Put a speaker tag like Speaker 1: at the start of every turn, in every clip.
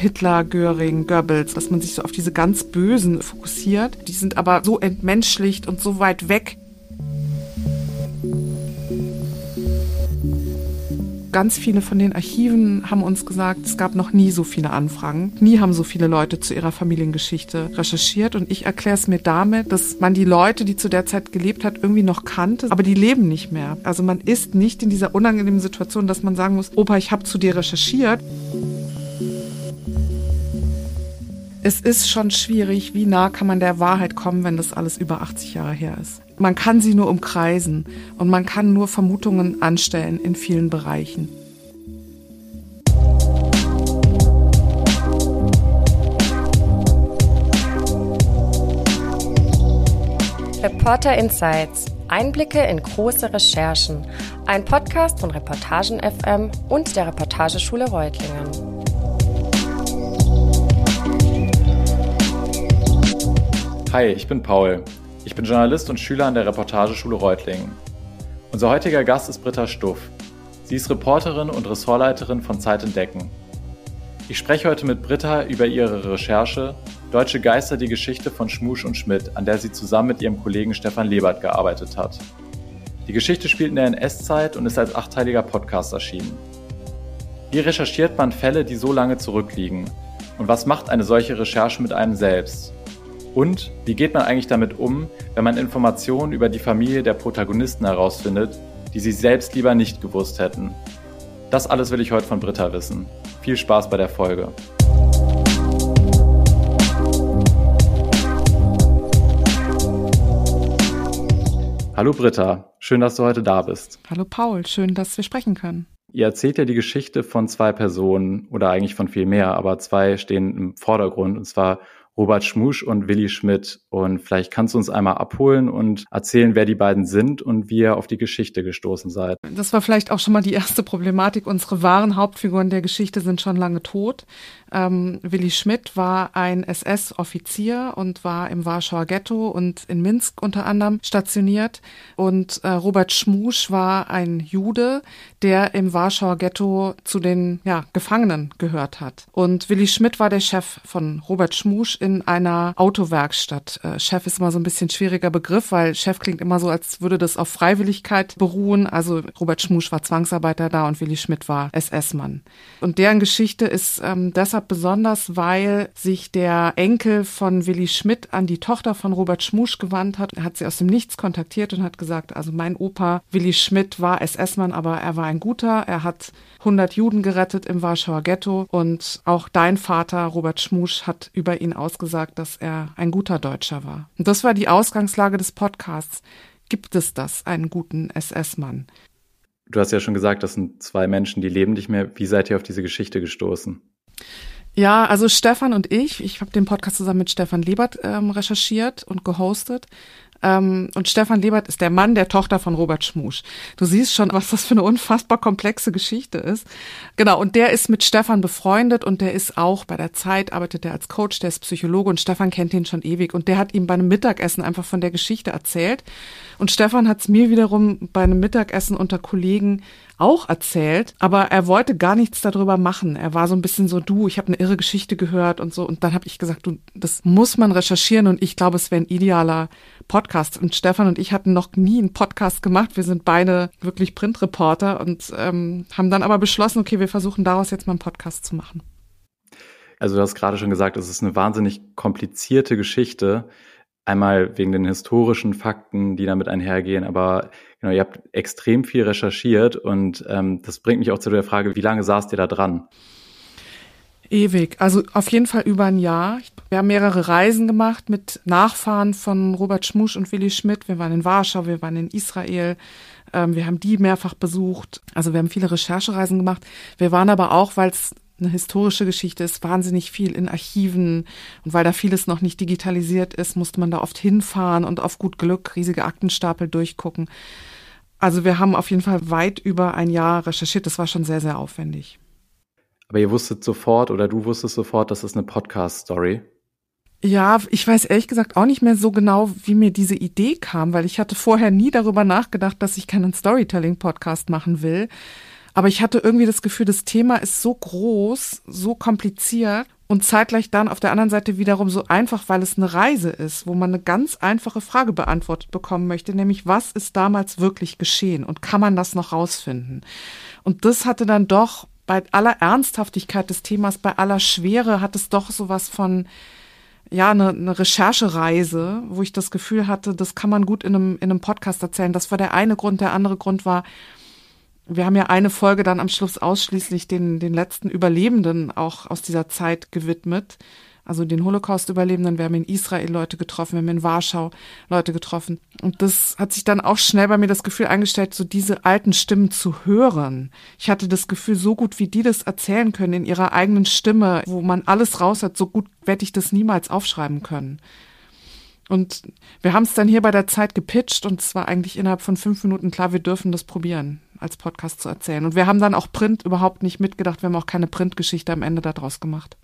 Speaker 1: Hitler, Göring, Goebbels, dass man sich so auf diese ganz Bösen fokussiert. Die sind aber so entmenschlicht und so weit weg. Ganz viele von den Archiven haben uns gesagt, es gab noch nie so viele Anfragen. Nie haben so viele Leute zu ihrer Familiengeschichte recherchiert. Und ich erkläre es mir damit, dass man die Leute, die zu der Zeit gelebt hat, irgendwie noch kannte, aber die leben nicht mehr. Also man ist nicht in dieser unangenehmen Situation, dass man sagen muss, Opa, ich habe zu dir recherchiert. Es ist schon schwierig, wie nah kann man der Wahrheit kommen, wenn das alles über 80 Jahre her ist. Man kann sie nur umkreisen und man kann nur Vermutungen anstellen in vielen Bereichen.
Speaker 2: Reporter Insights. Einblicke in große Recherchen. Ein Podcast von Reportagen FM und der Reportageschule Reutlingen.
Speaker 3: Hi, ich bin Paul. Ich bin Journalist und Schüler an der Reportageschule Reutlingen. Unser heutiger Gast ist Britta Stuff. Sie ist Reporterin und Ressortleiterin von Zeit Entdecken. Ich spreche heute mit Britta über ihre Recherche Deutsche Geister, die Geschichte von Schmusch und Schmidt, an der sie zusammen mit ihrem Kollegen Stefan Lebert gearbeitet hat. Die Geschichte spielt in der NS-Zeit und ist als 8-teiliger Podcast erschienen. Wie recherchiert man Fälle, die so lange zurückliegen? Und was macht eine solche Recherche mit einem selbst? Und wie geht man eigentlich damit um, wenn man Informationen über die Familie der Protagonisten herausfindet, die sie selbst lieber nicht gewusst hätten? Das alles will ich heute von Britta wissen. Viel Spaß bei der Folge. Hallo Britta, schön, dass du heute da bist.
Speaker 1: Hallo Paul, schön, dass wir sprechen können.
Speaker 3: Ihr erzählt ja die Geschichte von 2 Personen oder eigentlich von viel mehr, aber 2 stehen im Vordergrund, und zwar Robert Schmusch und Willi Schmidt. Und vielleicht kannst du uns einmal abholen und erzählen, wer die beiden sind und wie ihr auf die Geschichte gestoßen seid.
Speaker 1: Das war vielleicht auch schon mal die erste Problematik. Unsere wahren Hauptfiguren der Geschichte sind schon lange tot. Willi Schmidt war ein SS-Offizier und war im Warschauer Ghetto und in Minsk unter anderem stationiert. Und Robert Schmusch war ein Jude, der im Warschauer Ghetto zu den Gefangenen gehört hat. Und Willi Schmidt war der Chef von Robert Schmusch in einer Autowerkstatt. Chef ist immer so ein bisschen schwieriger Begriff, weil Chef klingt immer so, als würde das auf Freiwilligkeit beruhen. Also Robert Schmusch war Zwangsarbeiter da und Willi Schmidt war SS-Mann. Und deren Geschichte ist deshalb besonders, weil sich der Enkel von Willi Schmidt an die Tochter von Robert Schmusch gewandt hat. Er hat sie aus dem Nichts kontaktiert und hat gesagt, also mein Opa Willi Schmidt war SS-Mann, aber er war ein guter. Er hat 100 Juden gerettet im Warschauer Ghetto und auch dein Vater Robert Schmusch hat über ihn ausgesagt, dass er ein guter Deutscher war. Und das war die Ausgangslage des Podcasts. Gibt es das, einen guten SS-Mann?
Speaker 3: Du hast ja schon gesagt, das sind 2 Menschen, die leben nicht mehr. Wie seid ihr auf diese Geschichte gestoßen?
Speaker 1: Ja, also Stefan und ich habe den Podcast zusammen mit Stefan Lebert recherchiert und gehostet. Und Stefan Lebert ist der Mann der Tochter von Robert Schmusch. Du siehst schon, was das für eine unfassbar komplexe Geschichte ist. Genau, und der ist mit Stefan befreundet und der ist auch bei der Zeit, arbeitet er als Coach, der ist Psychologe und Stefan kennt ihn schon ewig. Und der hat ihm bei einem Mittagessen einfach von der Geschichte erzählt. Und Stefan hat es mir wiederum bei einem Mittagessen unter Kollegen auch erzählt, aber er wollte gar nichts darüber machen. Er war so ein bisschen so, ich habe eine irre Geschichte gehört und so. Und dann habe ich gesagt, das muss man recherchieren und ich glaube, es wäre ein idealer Podcast. Und Stefan und ich hatten noch nie einen Podcast gemacht. Wir sind beide wirklich Printreporter und haben dann aber beschlossen, okay, wir versuchen daraus jetzt mal einen Podcast zu machen.
Speaker 3: Also du hast gerade schon gesagt, es ist eine wahnsinnig komplizierte Geschichte. Einmal wegen den historischen Fakten, die damit einhergehen, aber genau, ihr habt extrem viel recherchiert und das bringt mich auch zu der Frage, wie lange saßt ihr da dran?
Speaker 1: Ewig, also auf jeden Fall über ein Jahr. Wir haben mehrere Reisen gemacht mit Nachfahren von Robert Schmusch und Willi Schmidt. Wir waren in Warschau, wir waren in Israel, wir haben die mehrfach besucht. Also wir haben viele Recherchereisen gemacht. Wir waren aber auch, weil es eine historische Geschichte ist, wahnsinnig viel in Archiven und weil da vieles noch nicht digitalisiert ist, musste man da oft hinfahren und auf gut Glück riesige Aktenstapel durchgucken. Also wir haben auf jeden Fall weit über ein Jahr recherchiert, das war schon sehr, sehr aufwendig.
Speaker 3: Aber ihr wusstet sofort oder du wusstest sofort, das ist eine Podcast-Story?
Speaker 1: Ja, ich weiß ehrlich gesagt auch nicht mehr so genau, wie mir diese Idee kam, weil ich hatte vorher nie darüber nachgedacht, dass ich keinen Storytelling-Podcast machen will. Aber ich hatte irgendwie das Gefühl, das Thema ist so groß, so kompliziert Und zeitgleich dann auf der anderen Seite wiederum so einfach, weil es eine Reise ist, wo man eine ganz einfache Frage beantwortet bekommen möchte, nämlich was ist damals wirklich geschehen und kann man das noch rausfinden? Und das hatte dann doch bei aller Ernsthaftigkeit des Themas, bei aller Schwere, hat es doch sowas von, ja, eine Recherchereise, wo ich das Gefühl hatte, das kann man gut in einem Podcast erzählen. Das war der eine Grund. Der andere Grund war, wir haben ja eine Folge dann am Schluss ausschließlich den letzten Überlebenden auch aus dieser Zeit gewidmet. Also den Holocaust-Überlebenden. Wir haben in Israel Leute getroffen, wir haben in Warschau Leute getroffen. Und das hat sich dann auch schnell bei mir das Gefühl eingestellt, so diese alten Stimmen zu hören. Ich hatte das Gefühl, so gut wie die das erzählen können in ihrer eigenen Stimme, wo man alles raus hat, so gut werde ich das niemals aufschreiben können. Und wir haben es dann hier bei der Zeit gepitcht und es war eigentlich innerhalb von 5 Minuten klar, wir dürfen das probieren, als Podcast zu erzählen. Und wir haben dann auch Print überhaupt nicht mitgedacht, wir haben auch keine Printgeschichte am Ende daraus gemacht.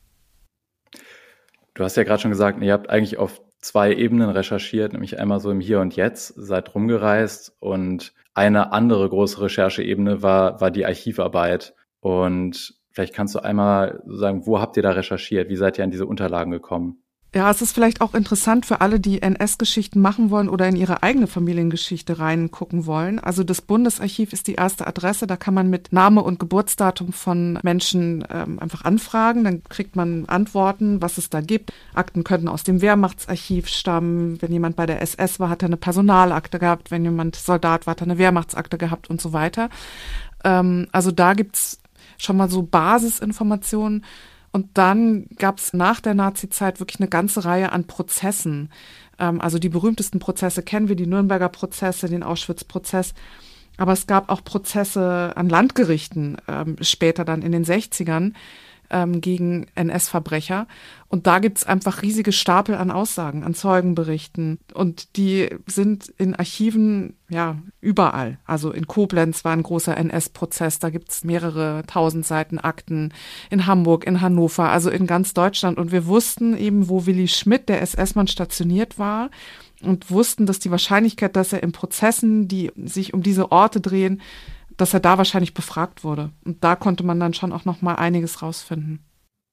Speaker 3: Du hast ja gerade schon gesagt, ihr habt eigentlich auf 2 Ebenen recherchiert, nämlich einmal so im Hier und Jetzt, seid rumgereist und eine andere große Rechercheebene war die Archivarbeit. Und vielleicht kannst du einmal sagen, wo habt ihr da recherchiert? Wie seid ihr an diese Unterlagen gekommen?
Speaker 1: Ja, es ist vielleicht auch interessant für alle, die NS-Geschichten machen wollen oder in ihre eigene Familiengeschichte reingucken wollen. Also das Bundesarchiv ist die erste Adresse, da kann man mit Name und Geburtsdatum von Menschen einfach anfragen, dann kriegt man Antworten, was es da gibt. Akten könnten aus dem Wehrmachtsarchiv stammen, wenn jemand bei der SS war, hat er eine Personalakte gehabt, wenn jemand Soldat war, hat er eine Wehrmachtsakte gehabt und so weiter. Also da gibt's schon mal so Basisinformationen. Und dann gab es nach der Nazi-Zeit wirklich eine ganze Reihe an Prozessen. Also die berühmtesten Prozesse kennen wir, die Nürnberger Prozesse, den Auschwitz-Prozess. Aber es gab auch Prozesse an Landgerichten später dann in den 60ern gegen NS-Verbrecher. Und da gibt's einfach riesige Stapel an Aussagen, an Zeugenberichten. Und die sind in Archiven, ja, überall. Also in Koblenz war ein großer NS-Prozess, da gibt's mehrere 1000 Seiten Akten. In Hamburg, in Hannover, also in ganz Deutschland. Und wir wussten eben, wo Willi Schmidt, der SS-Mann, stationiert war. Und wussten, dass die Wahrscheinlichkeit, dass er in Prozessen, die sich um diese Orte drehen, dass er da wahrscheinlich befragt wurde. Und da konnte man dann schon auch noch mal einiges rausfinden.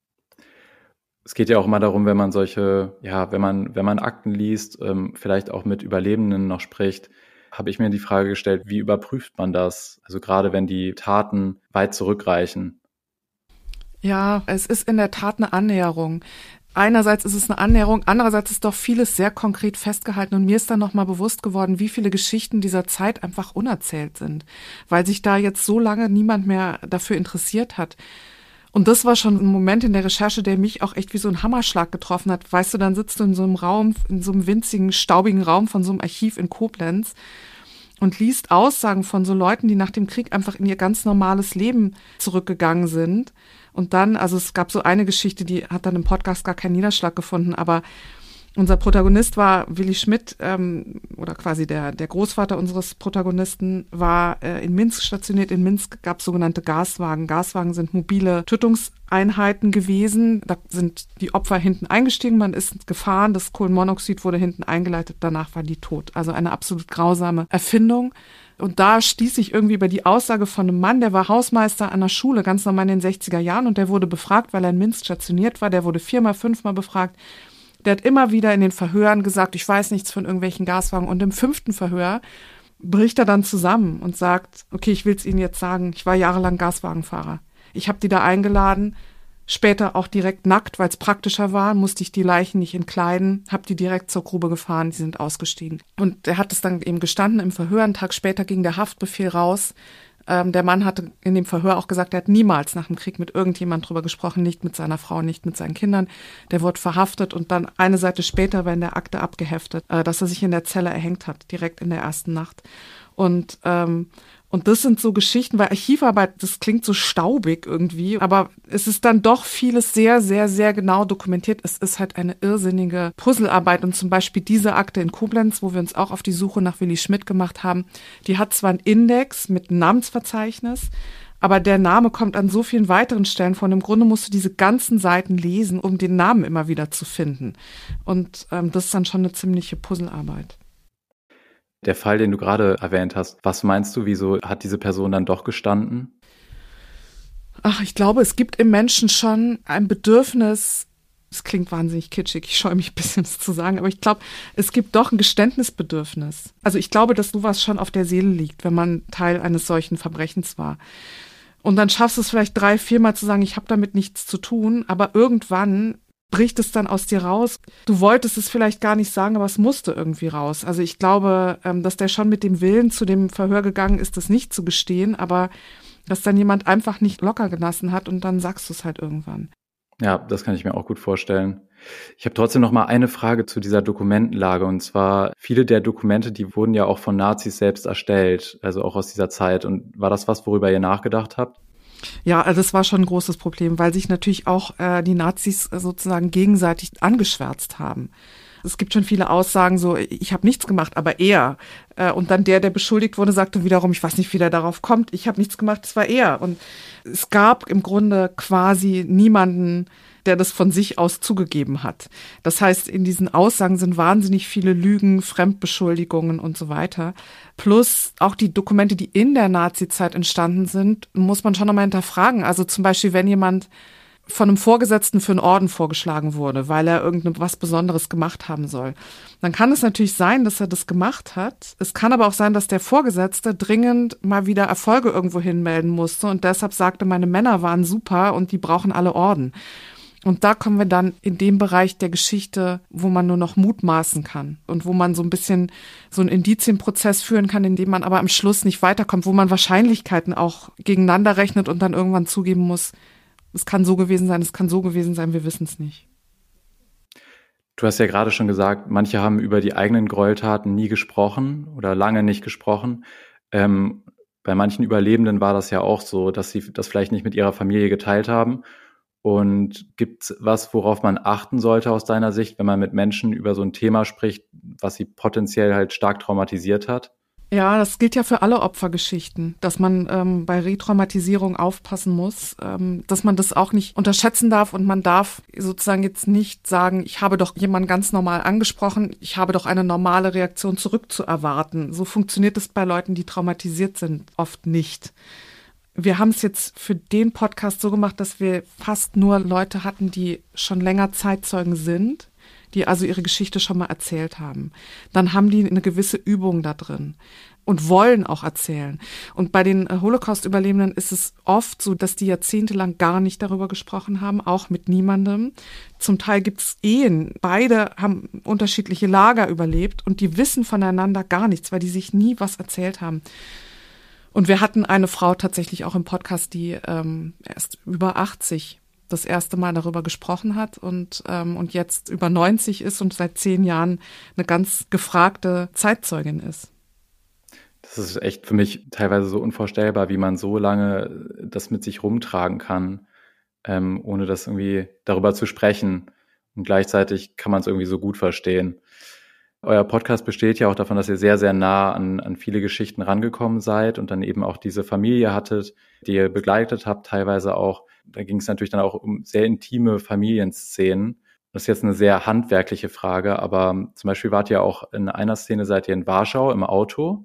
Speaker 3: Es geht ja auch immer darum, wenn man wenn man Akten liest, vielleicht auch mit Überlebenden noch spricht, habe ich mir die Frage gestellt, wie überprüft man das? Also gerade wenn die Taten weit zurückreichen.
Speaker 1: Ja, es ist in der Tat eine Annäherung. Einerseits ist es eine Annäherung, andererseits ist doch vieles sehr konkret festgehalten und mir ist dann nochmal bewusst geworden, wie viele Geschichten dieser Zeit einfach unerzählt sind, weil sich da jetzt so lange niemand mehr dafür interessiert hat. Und das war schon ein Moment in der Recherche, der mich auch echt wie so ein Hammerschlag getroffen hat. Weißt du, dann sitzt du in so einem Raum, in so einem winzigen, staubigen Raum von so einem Archiv in Koblenz und liest Aussagen von so Leuten, die nach dem Krieg einfach in ihr ganz normales Leben zurückgegangen sind. Und dann, also es gab so eine Geschichte, die hat dann im Podcast gar keinen Niederschlag gefunden, aber unser Protagonist war Willi Schmidt, oder quasi der Großvater unseres Protagonisten, war in Minsk stationiert. In Minsk gab es sogenannte Gaswagen. Gaswagen sind mobile Tötungseinheiten gewesen. Da sind die Opfer hinten eingestiegen, man ist gefahren, das Kohlenmonoxid wurde hinten eingeleitet, danach war die tot. Also eine absolut grausame Erfindung. Und da stieß ich irgendwie über die Aussage von einem Mann, der war Hausmeister an der Schule, ganz normal in den 60er Jahren, und der wurde befragt, weil er in Minsk stationiert war. Der wurde 4-mal, 5-mal befragt. Der hat immer wieder in den Verhören gesagt, ich weiß nichts von irgendwelchen Gaswagen. Und im 5. Verhör bricht er dann zusammen und sagt, okay, ich will es Ihnen jetzt sagen, ich war jahrelang Gaswagenfahrer. Ich habe die da eingeladen, später auch direkt nackt, weil es praktischer war, musste ich die Leichen nicht entkleiden, habe die direkt zur Grube gefahren, die sind ausgestiegen. Und er hat es dann eben gestanden im Verhör, einen Tag später ging der Haftbefehl raus. Der Mann hatte in dem Verhör auch gesagt, er hat niemals nach dem Krieg mit irgendjemand drüber gesprochen, nicht mit seiner Frau, nicht mit seinen Kindern. Der wurde verhaftet und dann eine Seite später war in der Akte abgeheftet, dass er sich in der Zelle erhängt hat, direkt in der ersten Nacht. Und das sind so Geschichten, weil Archivarbeit, das klingt so staubig irgendwie, aber es ist dann doch vieles sehr, sehr, sehr genau dokumentiert. Es ist halt eine irrsinnige Puzzlearbeit und zum Beispiel diese Akte in Koblenz, wo wir uns auch auf die Suche nach Willi Schmidt gemacht haben, die hat zwar einen Index mit einem Namensverzeichnis, aber der Name kommt an so vielen weiteren Stellen vor. Und im Grunde musst du diese ganzen Seiten lesen, um den Namen immer wieder zu finden. Und das ist dann schon eine ziemliche Puzzlearbeit.
Speaker 3: Der Fall, den du gerade erwähnt hast, was meinst du, wieso hat diese Person dann doch gestanden?
Speaker 1: Ach, ich glaube, es gibt im Menschen schon ein Bedürfnis, Es klingt wahnsinnig kitschig, ich scheue mich ein bisschen, das zu sagen, aber ich glaube, es gibt doch ein Geständnisbedürfnis. Also ich glaube, dass sowas schon auf der Seele liegt, wenn man Teil eines solchen Verbrechens war. Und dann schaffst du es vielleicht 3-4 Mal zu sagen, ich habe damit nichts zu tun, aber irgendwann bricht es dann aus dir raus. Du wolltest es vielleicht gar nicht sagen, aber es musste irgendwie raus. Also ich glaube, dass der schon mit dem Willen zu dem Verhör gegangen ist, das nicht zu gestehen, aber dass dann jemand einfach nicht locker gelassen hat und dann sagst du es halt irgendwann.
Speaker 3: Ja, das kann ich mir auch gut vorstellen. Ich habe trotzdem noch mal eine Frage zu dieser Dokumentenlage. Und zwar, viele der Dokumente, die wurden ja auch von Nazis selbst erstellt, also auch aus dieser Zeit. Und war das was, worüber ihr nachgedacht habt?
Speaker 1: Ja, also das war schon ein großes Problem, weil sich natürlich auch die Nazis sozusagen gegenseitig angeschwärzt haben. Es gibt schon viele Aussagen so, ich habe nichts gemacht, aber er. Und dann der beschuldigt wurde, sagte wiederum, ich weiß nicht, wie der darauf kommt, ich habe nichts gemacht, es war er. Und es gab im Grunde quasi niemanden, der das von sich aus zugegeben hat. Das heißt, in diesen Aussagen sind wahnsinnig viele Lügen, Fremdbeschuldigungen und so weiter. Plus auch die Dokumente, die in der Nazizeit entstanden sind, muss man schon nochmal hinterfragen. Also zum Beispiel, wenn jemand von einem Vorgesetzten für einen Orden vorgeschlagen wurde, weil er irgendwas Besonderes gemacht haben soll. Dann kann es natürlich sein, dass er das gemacht hat. Es kann aber auch sein, dass der Vorgesetzte dringend mal wieder Erfolge irgendwo hinmelden musste und deshalb sagte, meine Männer waren super und die brauchen alle Orden. Und da kommen wir dann in dem Bereich der Geschichte, wo man nur noch mutmaßen kann und wo man so ein bisschen so einen Indizienprozess führen kann, in dem man aber am Schluss nicht weiterkommt, wo man Wahrscheinlichkeiten auch gegeneinander rechnet und dann irgendwann zugeben muss, es kann so gewesen sein, es kann so gewesen sein, wir wissen es nicht.
Speaker 3: Du hast ja gerade schon gesagt, manche haben über die eigenen Gräueltaten nie gesprochen oder lange nicht gesprochen. Bei manchen Überlebenden war das ja auch so, dass sie das vielleicht nicht mit ihrer Familie geteilt haben. Und gibt's was, worauf man achten sollte aus deiner Sicht, wenn man mit Menschen über so ein Thema spricht, was sie potenziell halt stark traumatisiert hat?
Speaker 1: Ja, das gilt ja für alle Opfergeschichten, dass man bei Retraumatisierung aufpassen muss, dass man das auch nicht unterschätzen darf und man darf sozusagen jetzt nicht sagen, ich habe doch jemanden ganz normal angesprochen, ich habe doch eine normale Reaktion zurückzuerwarten. So funktioniert es bei Leuten, die traumatisiert sind, oft nicht. Wir haben es jetzt für den Podcast so gemacht, dass wir fast nur Leute hatten, die schon länger Zeitzeugen sind, die also ihre Geschichte schon mal erzählt haben. Dann haben die eine gewisse Übung da drin und wollen auch erzählen. Und bei den Holocaust-Überlebenden ist es oft so, dass die jahrzehntelang gar nicht darüber gesprochen haben, auch mit niemandem. Zum Teil gibt es Ehen. Beide haben unterschiedliche Lager überlebt und die wissen voneinander gar nichts, weil die sich nie was erzählt haben. Und wir hatten eine Frau tatsächlich auch im Podcast, die erst über 80 das erste Mal darüber gesprochen hat und jetzt über 90 ist und seit 10 Jahren eine ganz gefragte Zeitzeugin ist.
Speaker 3: Das ist echt für mich teilweise so unvorstellbar, wie man so lange das mit sich rumtragen kann, ohne das irgendwie darüber zu sprechen. Und gleichzeitig kann man es irgendwie so gut verstehen. Euer Podcast besteht ja auch davon, dass ihr sehr, sehr nah an viele Geschichten rangekommen seid und dann eben auch diese Familie hattet, die ihr begleitet habt, teilweise auch. Da ging es natürlich dann auch um sehr intime Familienszenen. Das ist jetzt eine sehr handwerkliche Frage, aber zum Beispiel wart ihr auch in einer Szene, seid ihr in Warschau im Auto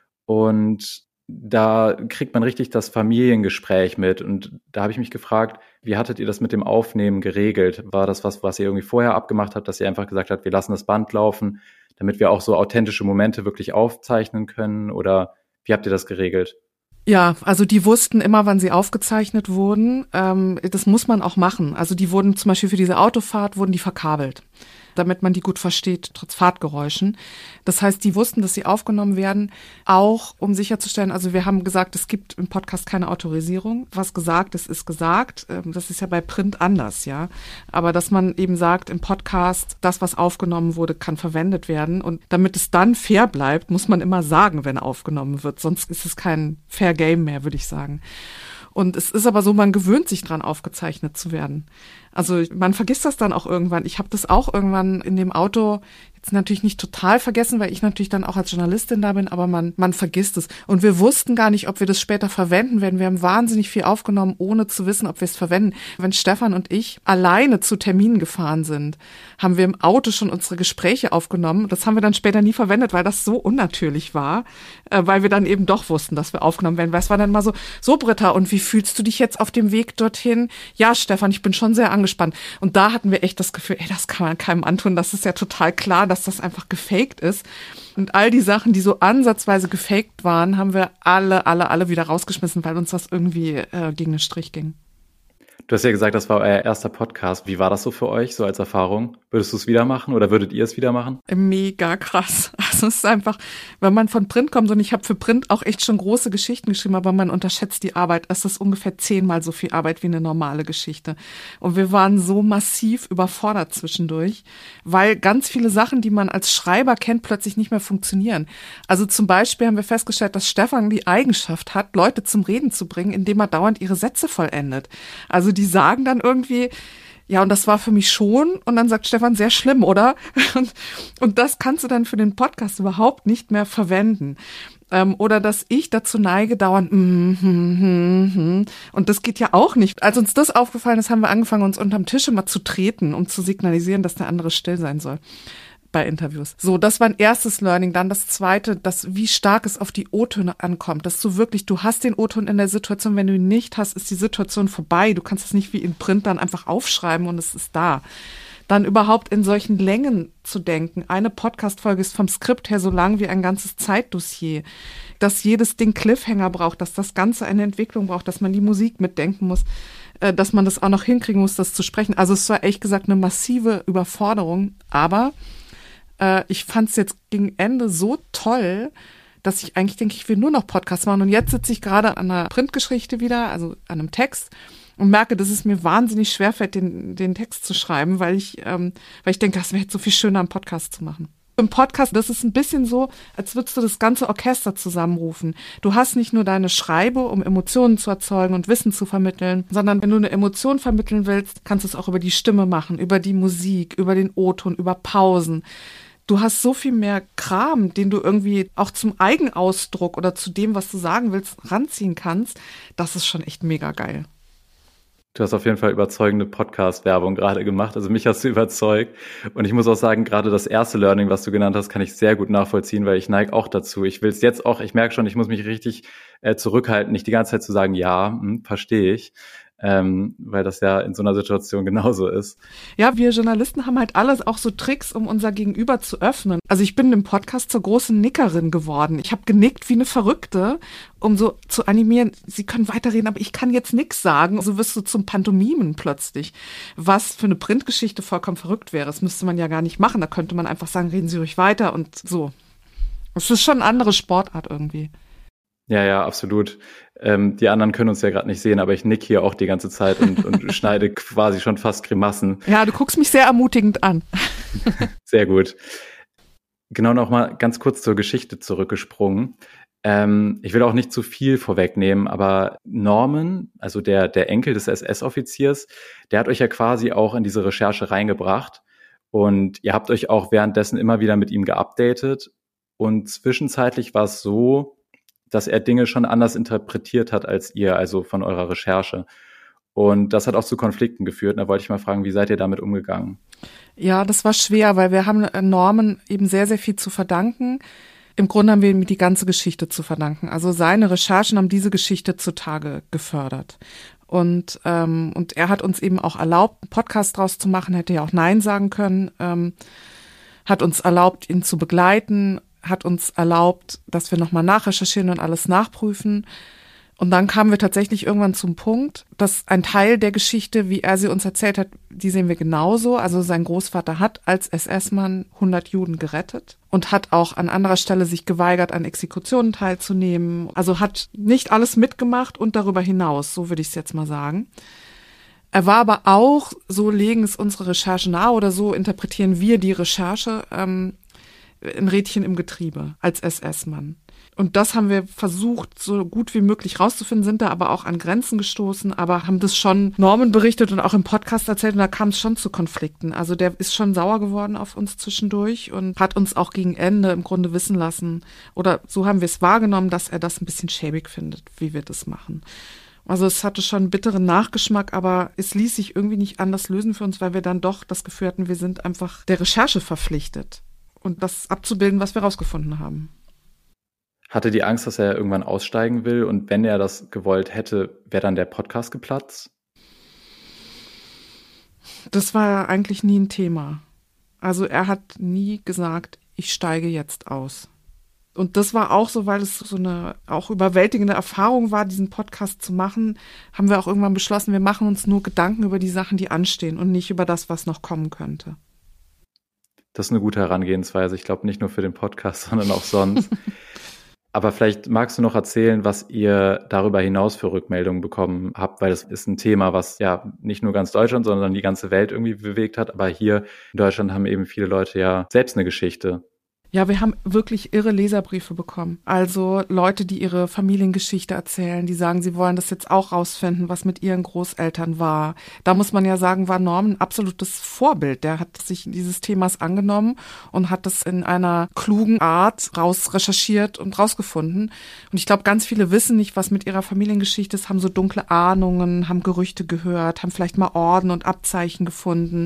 Speaker 3: und da kriegt man richtig das Familiengespräch mit. Und da habe ich mich gefragt, wie hattet ihr das mit dem Aufnehmen geregelt? War das was ihr irgendwie vorher abgemacht habt, dass ihr einfach gesagt habt, wir lassen das Band laufen, damit wir auch so authentische Momente wirklich aufzeichnen können? Oder wie habt ihr das geregelt?
Speaker 1: Ja, also die wussten immer, wann sie aufgezeichnet wurden. Das muss man auch machen. Also die wurden zum Beispiel für diese Autofahrt, wurden die verkabelt, damit man die gut versteht, trotz Fahrtgeräuschen. Das heißt, die wussten, dass sie aufgenommen werden, auch um sicherzustellen, also wir haben gesagt, es gibt im Podcast keine Autorisierung. Was gesagt ist, ist gesagt. Das ist ja bei Print anders, ja. Aber dass man eben sagt, im Podcast, das, was aufgenommen wurde, kann verwendet werden. Und damit es dann fair bleibt, muss man immer sagen, wenn aufgenommen wird. Sonst ist es kein Fair Game mehr, würde ich sagen. Und es ist aber so, man gewöhnt sich dran, aufgezeichnet zu werden. Also man vergisst das dann auch irgendwann. Ich habe das auch irgendwann in dem Auto jetzt natürlich nicht total vergessen, weil ich natürlich dann auch als Journalistin da bin, aber man vergisst es. Und wir wussten gar nicht, ob wir das später verwenden werden. Wir haben wahnsinnig viel aufgenommen, ohne zu wissen, ob wir es verwenden. Wenn Stefan und ich alleine zu Terminen gefahren sind, haben wir im Auto schon unsere Gespräche aufgenommen. Das haben wir dann später nie verwendet, weil das so unnatürlich war, weil wir dann eben doch wussten, dass wir aufgenommen werden. Weil es war dann mal so Britta, und wie fühlst du dich jetzt auf dem Weg dorthin? Ja, Stefan, ich bin schon sehr angespannt. Und da hatten wir echt das Gefühl, das kann man keinem antun. Das ist ja total klar, dass das einfach gefaked ist. Und all die Sachen, die so ansatzweise gefaked waren, haben wir alle wieder rausgeschmissen, weil uns das irgendwie gegen den Strich ging.
Speaker 3: Du hast ja gesagt, das war euer erster Podcast. Wie war das so für euch, so als Erfahrung? Würdest du es wieder machen oder würdet ihr es wieder machen?
Speaker 1: Mega krass. Also es ist einfach, wenn man von Print kommt, und ich habe für Print auch echt schon große Geschichten geschrieben, aber man unterschätzt die Arbeit. Es ist ungefähr 10-mal so viel Arbeit wie eine normale Geschichte. Und wir waren so massiv überfordert zwischendurch, weil ganz viele Sachen, die man als Schreiber kennt, plötzlich nicht mehr funktionieren. Also zum Beispiel haben wir festgestellt, dass Stefan die Eigenschaft hat, Leute zum Reden zu bringen, indem er dauernd ihre Sätze vollendet. Also die sagen dann irgendwie, ja, und das war für mich schon. Und dann sagt Stefan, sehr schlimm, oder? Und das kannst du dann für den Podcast überhaupt nicht mehr verwenden. Oder dass ich dazu neige, dauernd und das geht ja auch nicht. Als uns das aufgefallen ist, haben wir angefangen, uns unterm Tisch immer zu treten, um zu signalisieren, dass der andere still sein soll bei Interviews. So, das war ein erstes Learning. Dann das zweite, wie stark es auf die O-Töne ankommt. Dass du hast den O-Ton in der Situation, wenn du ihn nicht hast, ist die Situation vorbei. Du kannst es nicht wie in Print dann einfach aufschreiben und es ist da. Dann überhaupt in solchen Längen zu denken. Eine Podcast-Folge ist vom Skript her so lang wie ein ganzes Zeitdossier. Dass jedes Ding Cliffhanger braucht, dass das Ganze eine Entwicklung braucht, dass man die Musik mitdenken muss, dass man das auch noch hinkriegen muss, das zu sprechen. Also es war ehrlich gesagt eine massive Überforderung, aber ich fand es jetzt gegen Ende so toll, dass ich eigentlich denke, ich will nur noch Podcasts machen. Und jetzt sitze ich gerade an einer Printgeschichte wieder, also an einem Text und merke, dass es mir wahnsinnig schwerfällt, den Text zu schreiben, weil ich denke, das wäre jetzt so viel schöner, einen Podcast zu machen. Im Podcast, das ist ein bisschen so, als würdest du das ganze Orchester zusammenrufen. Du hast nicht nur deine Schreibe, um Emotionen zu erzeugen und Wissen zu vermitteln, sondern wenn du eine Emotion vermitteln willst, kannst du es auch über die Stimme machen, über die Musik, über den O-Ton, über Pausen. Du hast so viel mehr Kram, den du irgendwie auch zum Eigenausdruck oder zu dem, was du sagen willst, ranziehen kannst. Das ist schon echt mega geil.
Speaker 3: Du hast auf jeden Fall überzeugende Podcast-Werbung gerade gemacht. Also mich hast du überzeugt. Und ich muss auch sagen, gerade das erste Learning, was du genannt hast, kann ich sehr gut nachvollziehen, weil ich neige auch dazu. Ich will es jetzt auch, ich merke schon, ich muss mich richtig zurückhalten, nicht die ganze Zeit zu sagen, ja, verstehe ich. Weil das ja in so einer Situation genauso ist.
Speaker 1: Ja, wir Journalisten haben halt alles auch so Tricks, um unser Gegenüber zu öffnen. Also ich bin im Podcast zur großen Nickerin geworden. Ich habe genickt wie eine Verrückte, um so zu animieren, sie können weiterreden, aber ich kann jetzt nichts sagen. So wirst du zum Pantomimen plötzlich, was für eine Printgeschichte vollkommen verrückt wäre. Das müsste man ja gar nicht machen. Da könnte man einfach sagen, reden Sie ruhig weiter und so. Es ist schon eine andere Sportart irgendwie.
Speaker 3: Ja, absolut. Die anderen können uns ja gerade nicht sehen, aber ich nick hier auch die ganze Zeit und schneide quasi schon fast Grimassen.
Speaker 1: Ja, du guckst mich sehr ermutigend an.
Speaker 3: Sehr gut. Genau, noch mal ganz kurz zur Geschichte zurückgesprungen. Ich will auch nicht zu viel vorwegnehmen, aber Norman, also der Enkel des SS-Offiziers, der hat euch ja quasi auch in diese Recherche reingebracht und ihr habt euch auch währenddessen immer wieder mit ihm geupdatet und zwischenzeitlich war es so, dass er Dinge schon anders interpretiert hat als ihr, also von eurer Recherche. Und das hat auch zu Konflikten geführt. Da wollte ich mal fragen, wie seid ihr damit umgegangen?
Speaker 1: Ja, das war schwer, weil wir haben Norman eben sehr, sehr viel zu verdanken. Im Grunde haben wir ihm die ganze Geschichte zu verdanken. Also seine Recherchen haben diese Geschichte zutage gefördert. Und er hat uns eben auch erlaubt, einen Podcast draus zu machen, hätte ja auch Nein sagen können, hat uns erlaubt, ihn zu begleiten, hat uns erlaubt, dass wir nochmal nachrecherchieren und alles nachprüfen. Und dann kamen wir tatsächlich irgendwann zum Punkt, dass ein Teil der Geschichte, wie er sie uns erzählt hat, die sehen wir genauso. Also sein Großvater hat als SS-Mann 100 Juden gerettet und hat auch an anderer Stelle sich geweigert, an Exekutionen teilzunehmen. Also hat nicht alles mitgemacht und darüber hinaus, so würde ich es jetzt mal sagen. Er war aber auch, so legen es unsere Recherchen nahe oder so interpretieren wir die Recherche, ein Rädchen im Getriebe als SS-Mann. Und das haben wir versucht, so gut wie möglich rauszufinden, sind da aber auch an Grenzen gestoßen, aber haben das schon Norman berichtet und auch im Podcast erzählt und da kam es schon zu Konflikten. Also der ist schon sauer geworden auf uns zwischendurch und hat uns auch gegen Ende im Grunde wissen lassen, oder so haben wir es wahrgenommen, dass er das ein bisschen schäbig findet, wie wir das machen. Also es hatte schon einen bitteren Nachgeschmack, aber es ließ sich irgendwie nicht anders lösen für uns, weil wir dann doch das Gefühl hatten, wir sind einfach der Recherche verpflichtet und das abzubilden, was wir rausgefunden haben.
Speaker 3: Hatte die Angst, dass er irgendwann aussteigen will und wenn er das gewollt hätte, wäre dann der Podcast geplatzt?
Speaker 1: Das war eigentlich nie ein Thema. Also er hat nie gesagt, ich steige jetzt aus. Und das war auch so, weil es so eine auch überwältigende Erfahrung war, diesen Podcast zu machen, haben wir auch irgendwann beschlossen, wir machen uns nur Gedanken über die Sachen, die anstehen und nicht über das, was noch kommen könnte.
Speaker 3: Das ist eine gute Herangehensweise. Ich glaube, nicht nur für den Podcast, sondern auch sonst. Aber vielleicht magst du noch erzählen, was ihr darüber hinaus für Rückmeldungen bekommen habt, weil das ist ein Thema, was ja nicht nur ganz Deutschland, sondern die ganze Welt irgendwie bewegt hat. Aber hier in Deutschland haben eben viele Leute ja selbst eine Geschichte.
Speaker 1: Ja, wir haben wirklich irre Leserbriefe bekommen. Also Leute, die ihre Familiengeschichte erzählen, die sagen, sie wollen das jetzt auch rausfinden, was mit ihren Großeltern war. Da muss man ja sagen, war Norm ein absolutes Vorbild. Der hat sich dieses Themas angenommen und hat das in einer klugen Art recherchiert und rausgefunden. Und ich glaube, ganz viele wissen nicht, was mit ihrer Familiengeschichte ist, haben so dunkle Ahnungen, haben Gerüchte gehört, haben vielleicht mal Orden und Abzeichen gefunden,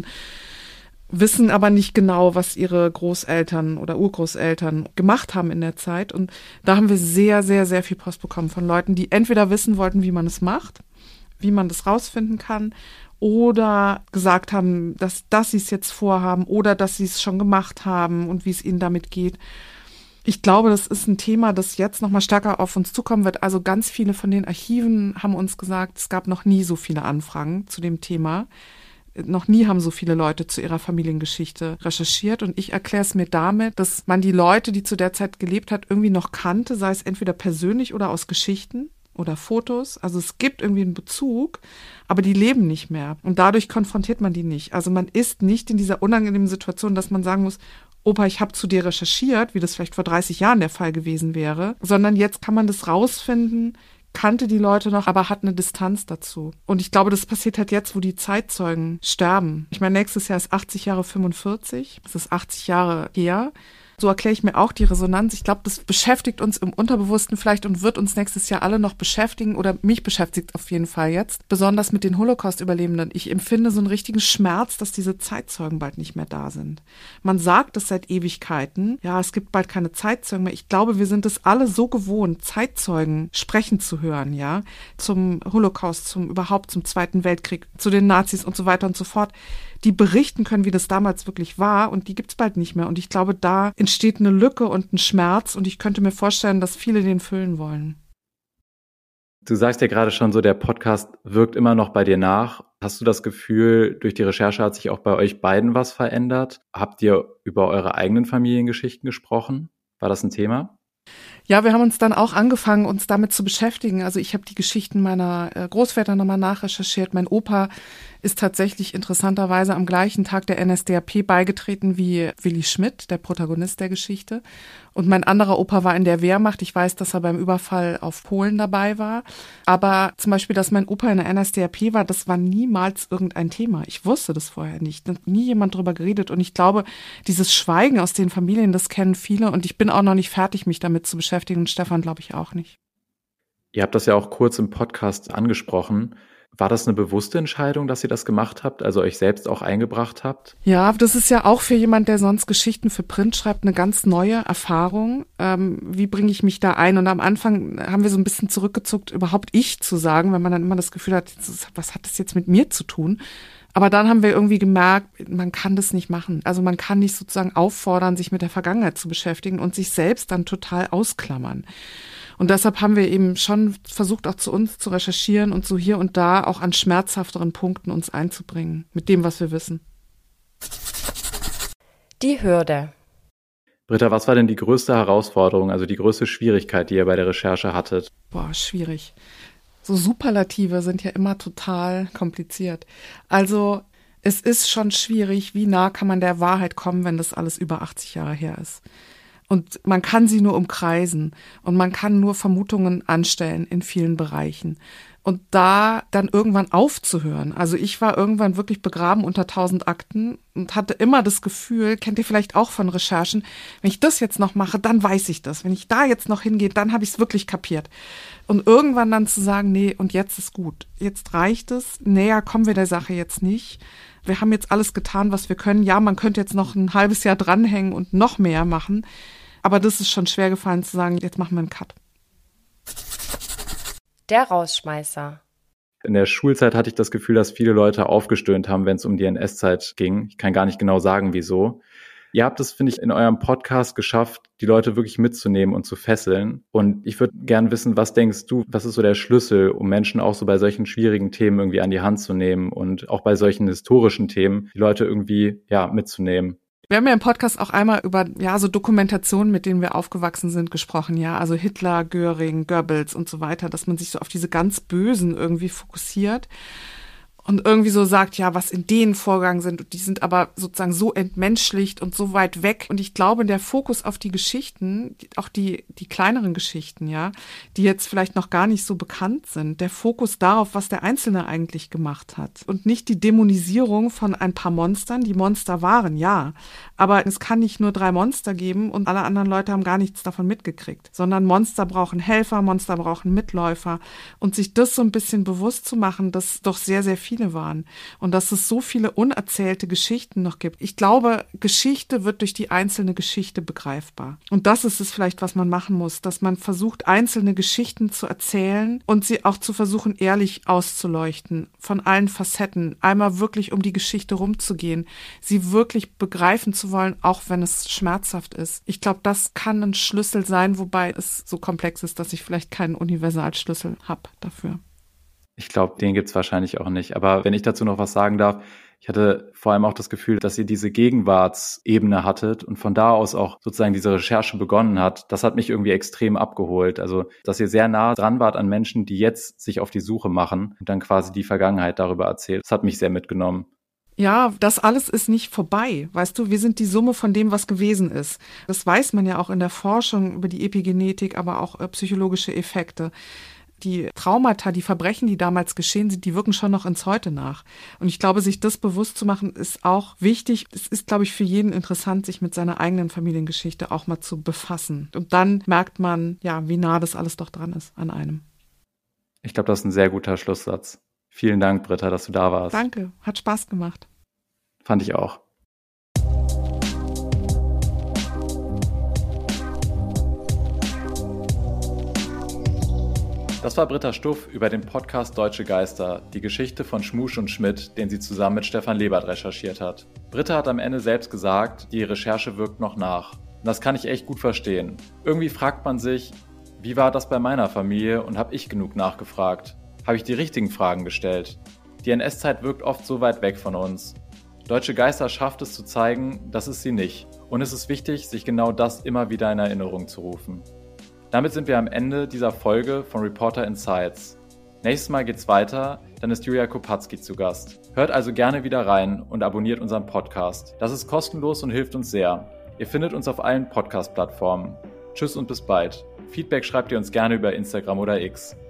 Speaker 1: wissen aber nicht genau, was ihre Großeltern oder Urgroßeltern gemacht haben in der Zeit. Und da haben wir sehr, sehr, sehr viel Post bekommen von Leuten, die entweder wissen wollten, wie man es macht, wie man das rausfinden kann, oder gesagt haben, dass sie es jetzt vorhaben oder dass sie es schon gemacht haben und wie es ihnen damit geht. Ich glaube, das ist ein Thema, das jetzt noch mal stärker auf uns zukommen wird. Also ganz viele von den Archiven haben uns gesagt, es gab noch nie so viele Anfragen zu dem Thema. Noch nie haben so viele Leute zu ihrer Familiengeschichte recherchiert und ich erkläre es mir damit, dass man die Leute, die zu der Zeit gelebt hat, irgendwie noch kannte, sei es entweder persönlich oder aus Geschichten oder Fotos. Also es gibt irgendwie einen Bezug, aber die leben nicht mehr und dadurch konfrontiert man die nicht. Also man ist nicht in dieser unangenehmen Situation, dass man sagen muss, Opa, ich habe zu dir recherchiert, wie das vielleicht vor 30 Jahren der Fall gewesen wäre, sondern jetzt kann man das rausfinden, kannte die Leute noch, aber hat eine Distanz dazu. Und ich glaube, das passiert halt jetzt, wo die Zeitzeugen sterben. Ich meine, nächstes Jahr ist 80 Jahre 45. Das ist 80 Jahre her. So erkläre ich mir auch die Resonanz. Ich glaube, das beschäftigt uns im Unterbewussten vielleicht und wird uns nächstes Jahr alle noch beschäftigen oder mich beschäftigt auf jeden Fall jetzt. Besonders mit den Holocaust-Überlebenden. Ich empfinde so einen richtigen Schmerz, dass diese Zeitzeugen bald nicht mehr da sind. Man sagt es seit Ewigkeiten. Ja, es gibt bald keine Zeitzeugen mehr. Ich glaube, wir sind es alle so gewohnt, Zeitzeugen sprechen zu hören, ja. Zum Holocaust, überhaupt zum Zweiten Weltkrieg, zu den Nazis und so weiter und so fort. Die berichten können, wie das damals wirklich war und die gibt's bald nicht mehr. Und ich glaube, da entsteht eine Lücke und ein Schmerz und ich könnte mir vorstellen, dass viele den füllen wollen.
Speaker 3: Du sagst ja gerade schon so, der Podcast wirkt immer noch bei dir nach. Hast du das Gefühl, durch die Recherche hat sich auch bei euch beiden was verändert? Habt ihr über eure eigenen Familiengeschichten gesprochen? War das ein Thema?
Speaker 1: Ja, wir haben uns dann auch angefangen, uns damit zu beschäftigen. Also ich habe die Geschichten meiner Großväter nochmal nachrecherchiert. Mein Opa ist tatsächlich interessanterweise am gleichen Tag der NSDAP beigetreten wie Willi Schmidt, der Protagonist der Geschichte. Und mein anderer Opa war in der Wehrmacht. Ich weiß, dass er beim Überfall auf Polen dabei war. Aber zum Beispiel, dass mein Opa in der NSDAP war, das war niemals irgendein Thema. Ich wusste das vorher nicht. Nie jemand drüber geredet. Und ich glaube, dieses Schweigen aus den Familien, das kennen viele. Und ich bin auch noch nicht fertig, mich damit zu beschäftigen. Und Stefan, glaube ich, auch nicht.
Speaker 3: Ihr habt das ja auch kurz im Podcast angesprochen. War das eine bewusste Entscheidung, dass ihr das gemacht habt, also euch selbst auch eingebracht habt?
Speaker 1: Ja, das ist ja auch für jemand, der sonst Geschichten für Print schreibt, eine ganz neue Erfahrung. Wie bringe ich mich da ein? Und am Anfang haben wir so ein bisschen zurückgezuckt, überhaupt ich zu sagen, weil man dann immer das Gefühl hat, was hat das jetzt mit mir zu tun? Aber dann haben wir irgendwie gemerkt, man kann das nicht machen. Also man kann nicht sozusagen auffordern, sich mit der Vergangenheit zu beschäftigen und sich selbst dann total ausklammern. Und deshalb haben wir eben schon versucht, auch zu uns zu recherchieren und so hier und da auch an schmerzhafteren Punkten uns einzubringen, mit dem, was wir wissen.
Speaker 2: Die Hürde.
Speaker 3: Britta, was war denn die größte Herausforderung, also die größte Schwierigkeit, die ihr bei der Recherche hattet?
Speaker 1: Schwierig. So Superlative sind ja immer total kompliziert. Also es ist schon schwierig, wie nah kann man der Wahrheit kommen, wenn das alles über 80 Jahre her ist. Und man kann sie nur umkreisen und man kann nur Vermutungen anstellen in vielen Bereichen. Und da dann irgendwann aufzuhören. Also ich war irgendwann wirklich begraben unter 1000 Akten und hatte immer das Gefühl, kennt ihr vielleicht auch von Recherchen, wenn ich das jetzt noch mache, dann weiß ich das. Wenn ich da jetzt noch hingehe, dann habe ich es wirklich kapiert. Und irgendwann dann zu sagen, nee, und jetzt ist gut. Jetzt reicht es. Näher kommen wir der Sache jetzt nicht. Wir haben jetzt alles getan, was wir können. Ja, man könnte jetzt noch ein halbes Jahr dranhängen und noch mehr machen. Aber das ist schon schwer gefallen zu sagen, jetzt machen wir einen Cut.
Speaker 2: Der Rausschmeißer.
Speaker 3: In der Schulzeit hatte ich das Gefühl, dass viele Leute aufgestöhnt haben, wenn es um die NS-Zeit ging. Ich kann gar nicht genau sagen, wieso. Ihr habt es, finde ich, in eurem Podcast geschafft, die Leute wirklich mitzunehmen und zu fesseln. Und ich würde gerne wissen, was denkst du, was ist so der Schlüssel, um Menschen auch so bei solchen schwierigen Themen irgendwie an die Hand zu nehmen und auch bei solchen historischen Themen die Leute irgendwie, mitzunehmen?
Speaker 1: Wir haben ja im Podcast auch einmal über, so Dokumentationen, mit denen wir aufgewachsen sind, gesprochen, also Hitler, Göring, Goebbels und so weiter, dass man sich so auf diese ganz Bösen irgendwie fokussiert. Und irgendwie so sagt, was in denen vorgegangen sind. Und die sind aber sozusagen so entmenschlicht und so weit weg. Und ich glaube, der Fokus auf die Geschichten, auch die kleineren Geschichten, die jetzt vielleicht noch gar nicht so bekannt sind, der Fokus darauf, was der Einzelne eigentlich gemacht hat. Und nicht die Dämonisierung von ein paar Monstern, die Monster waren, aber es kann nicht nur 3 Monster geben und alle anderen Leute haben gar nichts davon mitgekriegt. Sondern Monster brauchen Helfer, Monster brauchen Mitläufer. Und sich das so ein bisschen bewusst zu machen, dass doch sehr, sehr viele waren und dass es so viele unerzählte Geschichten noch gibt. Ich glaube, Geschichte wird durch die einzelne Geschichte begreifbar. Und das ist es vielleicht, was man machen muss, dass man versucht, einzelne Geschichten zu erzählen und sie auch zu versuchen, ehrlich auszuleuchten, von allen Facetten, einmal wirklich um die Geschichte rumzugehen, sie wirklich begreifen zu wollen, auch wenn es schmerzhaft ist. Ich glaube, das kann ein Schlüssel sein, wobei es so komplex ist, dass ich vielleicht keinen Universalschlüssel habe dafür.
Speaker 3: Ich glaube, den gibt's wahrscheinlich auch nicht. Aber wenn ich dazu noch was sagen darf, ich hatte vor allem auch das Gefühl, dass ihr diese Gegenwartsebene hattet und von da aus auch sozusagen diese Recherche begonnen hat. Das hat mich irgendwie extrem abgeholt. Also, dass ihr sehr nah dran wart an Menschen, die jetzt sich auf die Suche machen und dann quasi die Vergangenheit darüber erzählt. Das hat mich sehr mitgenommen.
Speaker 1: Ja, das alles ist nicht vorbei. Weißt du, wir sind die Summe von dem, was gewesen ist. Das weiß man ja auch in der Forschung über die Epigenetik, aber auch psychologische Effekte. Die Traumata, die Verbrechen, die damals geschehen sind, die wirken schon noch ins Heute nach. Und ich glaube, sich das bewusst zu machen, ist auch wichtig. Es ist, glaube ich, für jeden interessant, sich mit seiner eigenen Familiengeschichte auch mal zu befassen. Und dann merkt man, wie nah das alles doch dran ist an einem.
Speaker 3: Ich glaube, das ist ein sehr guter Schlusssatz. Vielen Dank, Britta, dass du da warst.
Speaker 1: Danke, hat Spaß gemacht.
Speaker 3: Fand ich auch. Das war Britta Stuff über den Podcast Deutsche Geister, die Geschichte von Schmusch und Schmidt, den sie zusammen mit Stefan Lebert recherchiert hat. Britta hat am Ende selbst gesagt, die Recherche wirkt noch nach. Und das kann ich echt gut verstehen. Irgendwie fragt man sich, wie war das bei meiner Familie und habe ich genug nachgefragt? Habe ich die richtigen Fragen gestellt? Die NS-Zeit wirkt oft so weit weg von uns. Deutsche Geister schafft es zu zeigen, das ist sie nicht. Und es ist wichtig, sich genau das immer wieder in Erinnerung zu rufen. Damit sind wir am Ende dieser Folge von Reporter Insights. Nächstes Mal geht's weiter, dann ist Julia Kopatzky zu Gast. Hört also gerne wieder rein und abonniert unseren Podcast. Das ist kostenlos und hilft uns sehr. Ihr findet uns auf allen Podcast-Plattformen. Tschüss und bis bald. Feedback schreibt ihr uns gerne über Instagram oder X.